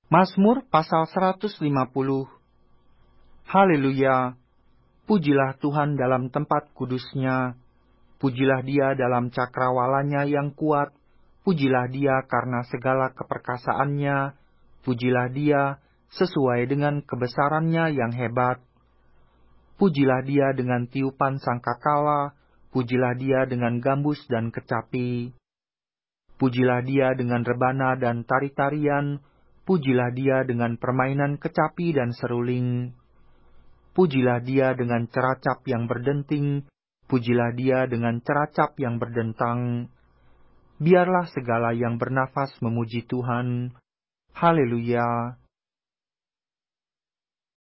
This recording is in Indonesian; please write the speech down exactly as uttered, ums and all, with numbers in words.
Mazmur pasal seratus lima puluh. Haleluya! Pujilah Tuhan dalam tempat kudusnya. Pujilah Dia dalam cakrawalanya yang kuat. Pujilah Dia karena segala keperkasaannya. Pujilah Dia sesuai dengan kebesarannya yang hebat. Pujilah Dia dengan tiupan sangkakala. Pujilah Dia dengan gambus dan kecapi. Pujilah Dia dengan rebana dan tari-tarian. Pujilah Dia dengan permainan kecapi dan seruling. Pujilah Dia dengan ceracap yang berdenting. Pujilah Dia dengan ceracap yang berdentang. Biarlah segala yang bernafas memuji Tuhan. Haleluya!